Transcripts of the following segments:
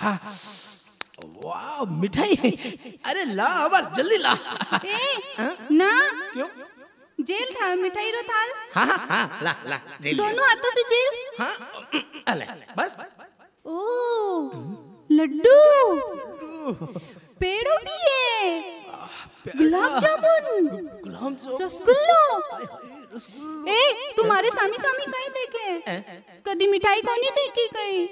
हाँ वाह मिठाई, अरे ला अब जल्दी ला। ना क्यों? जेल था मिठाई रो थाल। हाँ हाँ हाँ ला ला जेल। दोनों हाथों से जेल। हाँ अले बस। ओ लड्डू, पेड़ो भी है, गुलाब जामुन, रसगुल्लो। ए तुम्हारे सामी सामी कहीं देखे कदी मिठाई को नहीं देखी कहीं?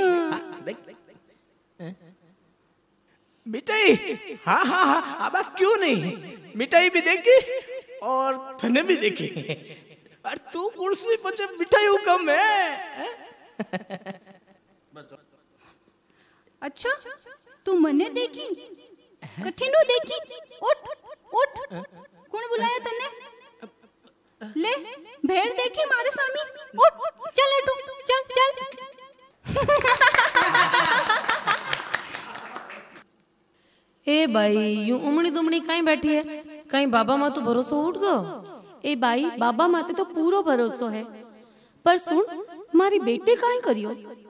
मिठाई हाँ हाँ हाँ अब क्यों नहीं, मिठाई भी देखी और थने भी देखी। और तू कुर्सी पर जब मिठाई कम है। अच्छा तू मने देखी कठिनो देखी? उठ उठ कौन बुलाया तने? ले भेड़ देखी मारे सामी? उठ चल तू चल चल। ए भाई यूं उमड़ी दुमड़ी कहीं बैठी है, कहीं बाबा माँ तो भरोसा उठ गो। ए भाई बाबा माते तो पूरो भरोसो है, पर सुन मारी बेटे काई करियो?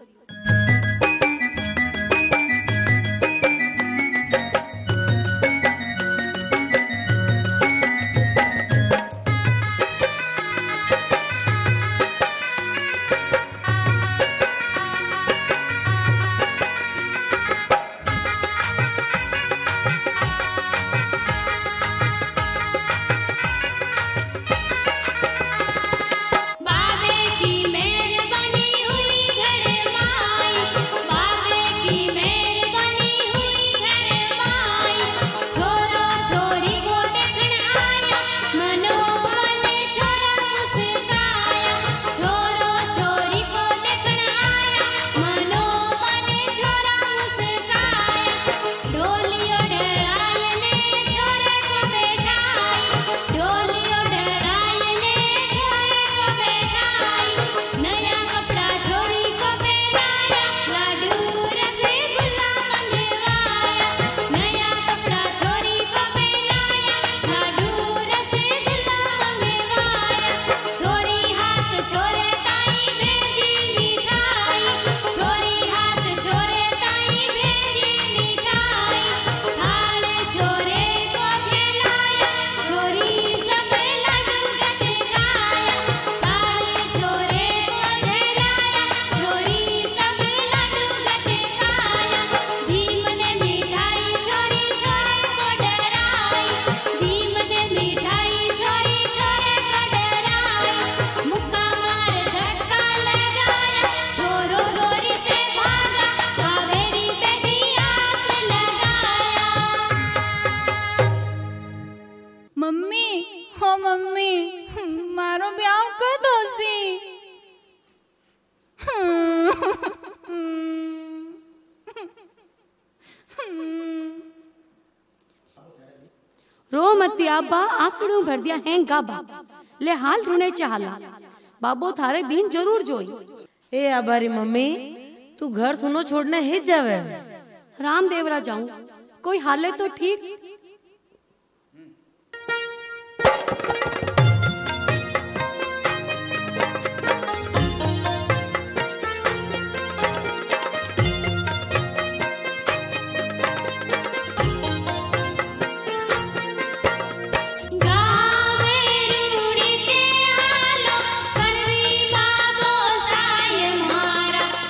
रो मती आबा आंसुड़ू भर दिया हैं गाबा, ले हाल रुने चाहला बाबो थारे बीन जरूर जोई। ए आबारी मम्मी तू घर सुनो छोड़ने ही जावे? राम देवरा जाऊं कोई हाले तो ठीक।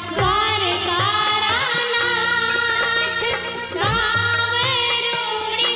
गावे रूड़ी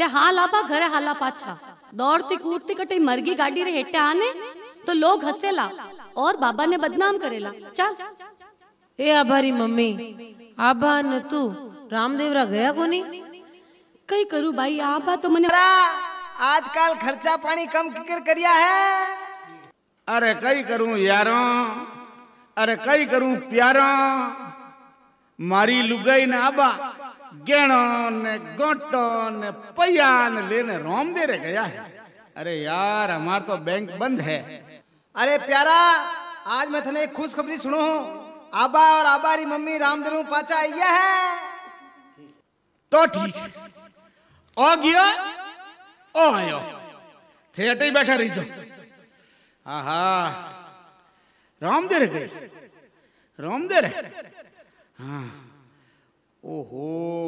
हाल आबा घरे हाला पाछा दौड़ती कूदती कटे मरगी गाड़ी रे हेटे आने तो लोग हंसेला और बाबा ने बदनाम करेला। चल ए आभारी मम्मी आबा न तू रामदेवरा गया कोनी? कई करू भाई आबा तो मने आजकल खर्चा पानी कम किकर करिया है। अरे कई करूं यारों, अरे कई करूं प्यारों, मारी लुगाई ने आबा गेणो ने गोटो ने पैया ने लेने रामदेव रे गया है। अरे यार हमार तो बैंक बंद है। अरे प्यारा आज मैं थने एक खुशखबरी सुनो हूँ, आबा और आबारी मम्मी रामदेव पाचा आइया है। तो ठीक ओ गया ओ आयो थे अटे बैठा रही जो। आहा रामदेव गए, रामदेव हाँ ओहो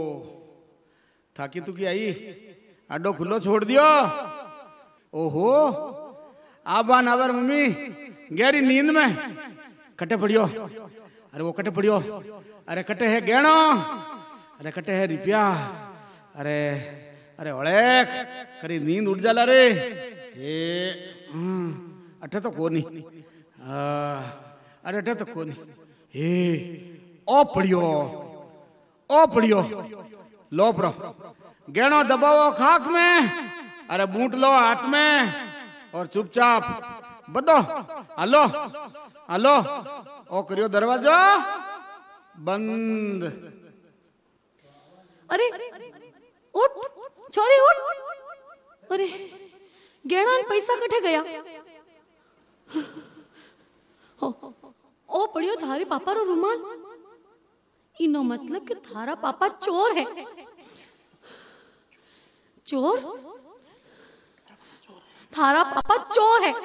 थाकी तुकी आई आडो खुलो छोड़ दियो। ओहो आबा नावर मम्मी गहरी नींद में कटे पड़ियो। अरे वो कटे पड़ियो, अरे कटे है गहनो, अरे कटे है रिपिया, अरे अरे ओलेख करी नींद उड़ जाला रे। ए अठे तो कोनी, अरे अठे तो कोनी। हे ओ पड़ियो लो पड़ो गहनो दबाओ खाक में, अरे बूट लो हाथ में और चुपचाप बदो हलो हलो ओ करियो दरवाजा बंद। अरे उठ छोरी उठ। अरे गेड़ा ने पैसा कटे गया। ओ पड़ियो थारे पापा रो रुमाल। इनो मतलब कि थारा पापा चोर है। चोर? थारा पापा चोर है।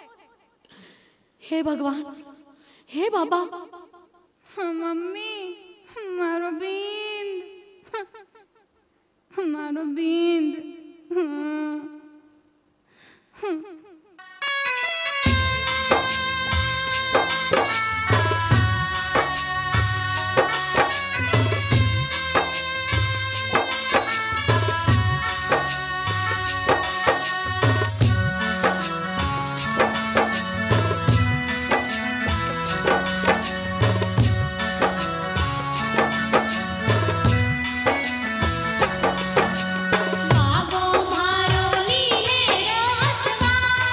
हे भगवान, हे बाबा। मम्मी मारो बींद, मारो बींद। बाबो मारो लीले रोसवा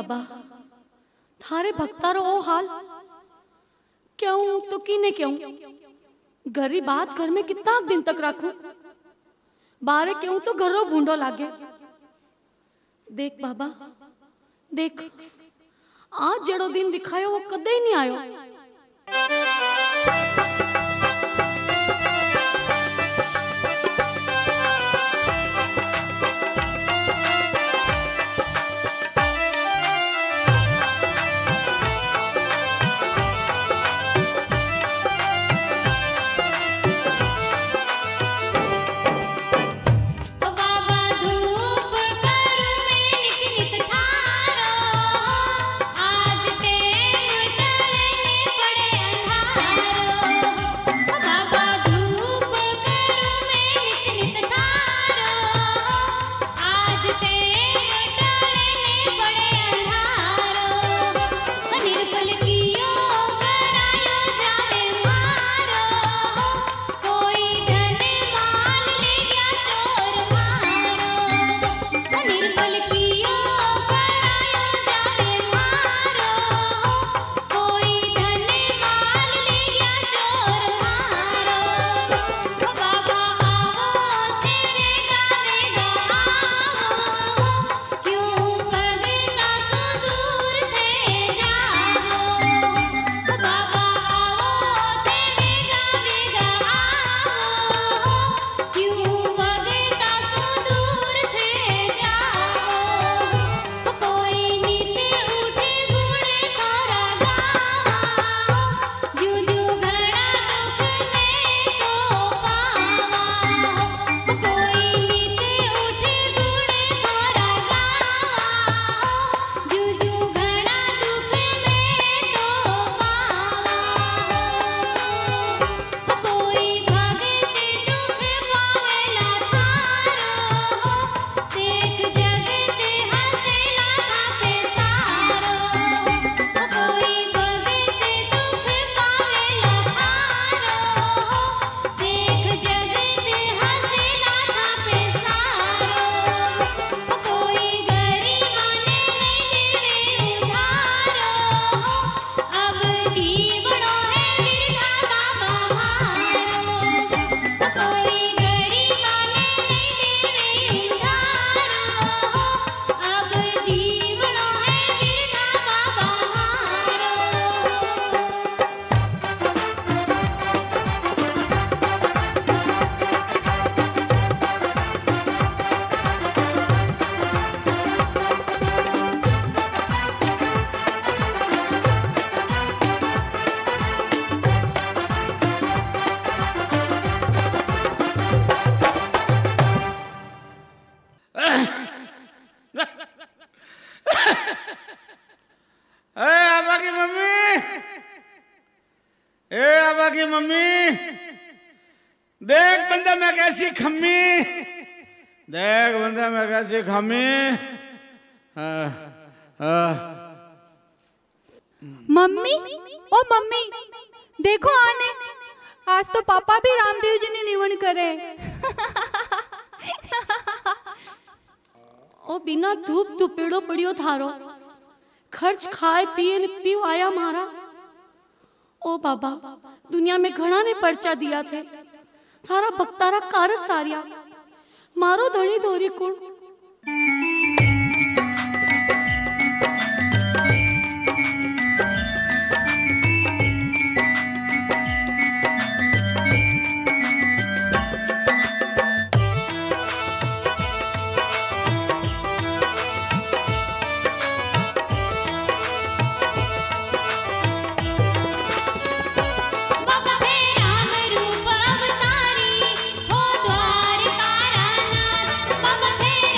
बाबा थारे भक्तारो ओ हाल क्यों तो किने क्यों गरीब बात घर में कितना दिन तक रखूं बारे क्यों तो घरों भूंडो लागे। देख बाबा देख आज जड़ो दिन दिखायो वो कदे ही नहीं आयो। की मम्मी देख बंदा मैं कैसी खम्मी, देख बंदा मैं कैसी खम्मी। मम्मी ओ मम्मी देखो आने, आज तो पापा भी रामदेव जी ने निवन करे। ओ बिना धूप धुपेड़ो पड़ियो थारो, खर्च खाए पिए पीओ आया मारा। ओ बाबा दुनिया में घणा ने पर्चा दिया थे, थारा भक्तारा कारज सारिया, मारो धणी दोरी कुण। बाबा हे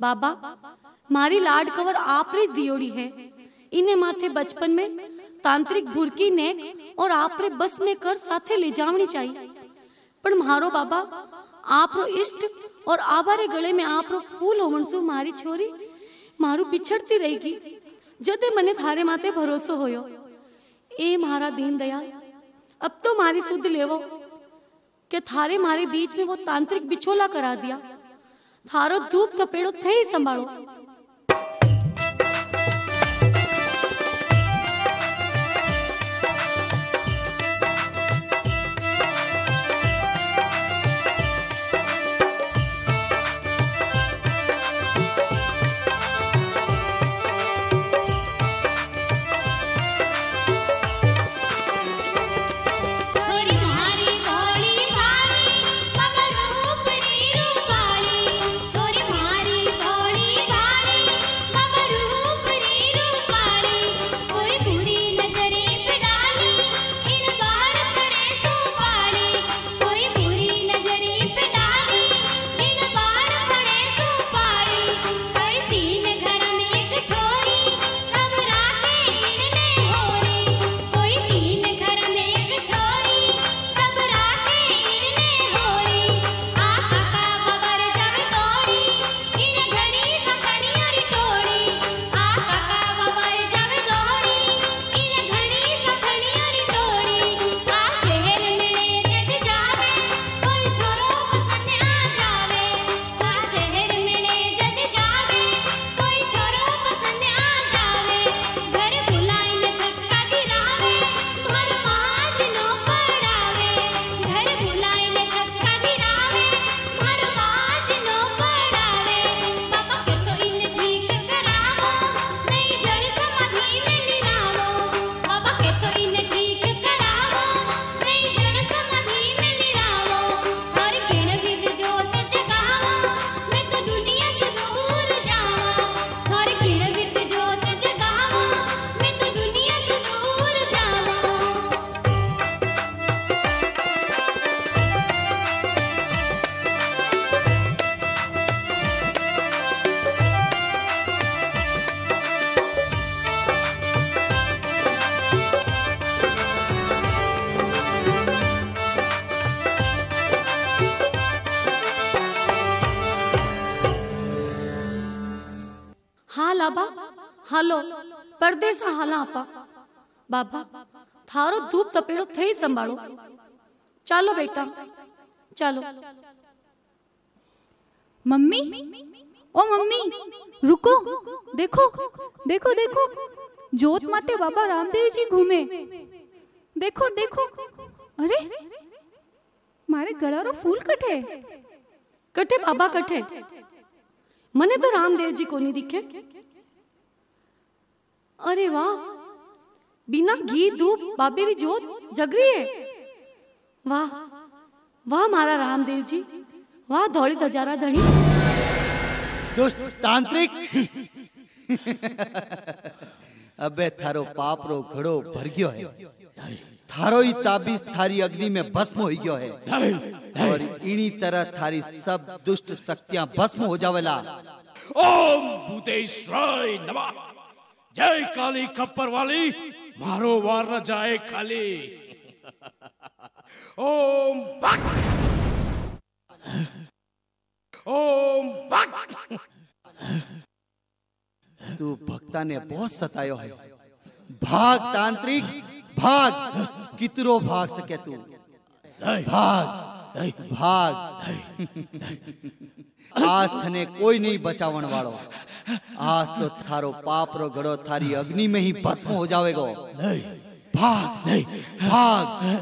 बाबा मारी लाड कवर आपरे दियोड़ी है। इन्हें माथे बचपन में तांत्रिक भुरकी नेक और आपरे बस में कर साथे ले जावनी चाहिए। पर मारो बाबा आपरो इष्ट और आबारे गले में आपरो फूल होवन सु मारी छोरी मारू पिछड़ती रहेगी। जदे मने थारे माते भरोसो होयो। ए मारा दीन दयाल अब तो मारी सुध लेवो के थारे मारे बीच में वो तांत्रिक बिछोला करा दिया। थारो धूप थपेड़ो थे ही संभालो। हालो परदेसा हाला आपा बाबा थारो धूप तपेड़ो थे ही संभालो। चलो बेटा चलो। मम्मी ओ मम्मी रुको देखो देखो देखो जोत माते बाबा रामदेव जी घूमे। देखो देखो अरे मारे गळारो फूल कटे कटे बाबा कटे। मने तो रामदेव जी को नहीं दिखे। अरे वाह बिना घी धूप बाबेरी जोत जग रही है। वाह वाह मारा रामदेव जी वाह धौली धजारा धनी। दुष्ट तांत्रिक अबे थारो पाप रो घड़ो भर गयो है। थारो ही ताबीज थारी अग्नि में भस्म हो गयो है और इनी तरह थारी सब दुष्ट शक्तियां भस्म हो जावेला। ओम भूतेश्वराय नमः। जय काली खप्पर वाली मारो वार न जाए खाली। ओम भक ओम भक। तू भक्ता ने बहुत सतायो है। भाग तांत्रिक भाग। कितरो भाग सके तू भाग भाग। आज थने कोई नहीं बचावन वालो। आज तो थारो पाप रो घड़ो थारी अग्नि में ही भस्म हो जावेगो। भाग भाग।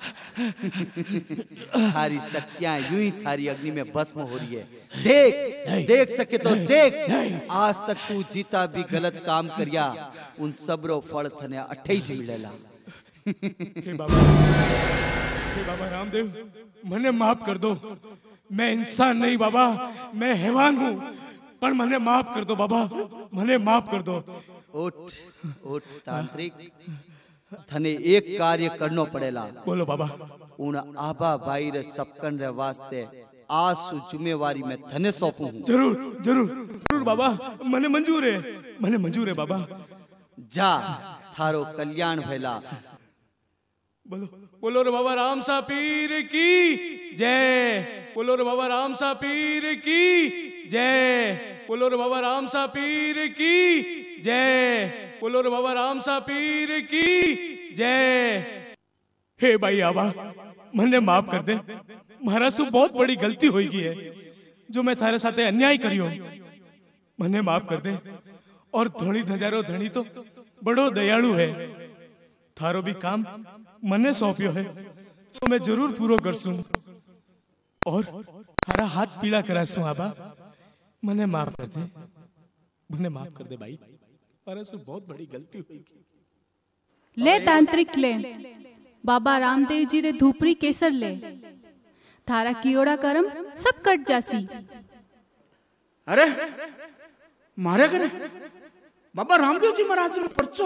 थारी शक्तियां यूं ही थारी अग्नि में भस्म हो रही है। देख देख सके तो देख। आज तक तू जीता भी गलत काम करिया उन सबरो फल थने अठे ही मिलेला। हे बाबा रामदेव मने माफ कर दो। मैं इंसान नहीं बाबा मैं हैवान हूँ पर मने माफ कर दो बाबा मने माफ कर दो। उठ उठ तांत्रिक थने एक कार्य करनो पड़ेला। बोलो बाबा। उन आबा भाई रे सपकन रे वास्ते आसु जिम्मेवारी मैं धने सौंपू हूँ। जरूर जरूर जरूर बाबा, मने मंजूर है बाबा। जा, थारो कल्याण भैला। बोलो बोलो रे बाबा राम सा पीर की जय, बोलो रे बाबा राम सा पीर की जय, बोलो रे बाबा राम सा पीर की जय, बोलो रे बाबा राम सा पीर की जय। हे भाई आबा, मने माफ कर दे, मारा सु बहुत बड़ी गलती हो गई है जो मैं थारे साथे अन्याय करियो, मने माफ कर दे। और धोनी धजारो धनी तो बड़ो दयालु है, थारो भी काम मने सौंप्यो है तो मैं जरूर पूरो करसूं और थारा हाथ पीला करासूं। आबा मने माफ कर दे, मने माफ कर दे भाई, मारा से बहुत बड़ी गलती हुई। ले तांत्रिक ले, बाबा रामदेव जी रे धूपरी केसर ले, थारा कियोड़ा करम सब कट जासी। अरे मारे करे बाबा रामदेव जी महाराज रो परचो।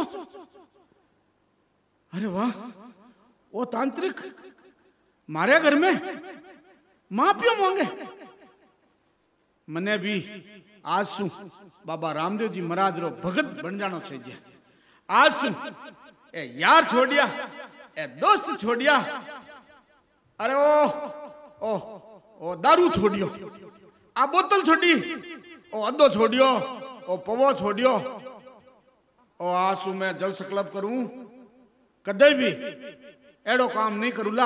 अरे वाह, वो तांत्रिक मारे घर में माफिया मांगे। मने भी आज सु बाबा रामदेव जी महाराज रो भगत बन जाना चाहिए। आज सु ए यार छोड़िया, ए दोस्त छोड़िया, अरे ओ दारू छोड़ियो, आ बोतल छोड़ी, ओ अद्दो छोड़ियो, ओ पवो छोड़ियो, ओ आसु मैं जल संकल्प करूं कदे भी एड़ो काम नहीं करूला।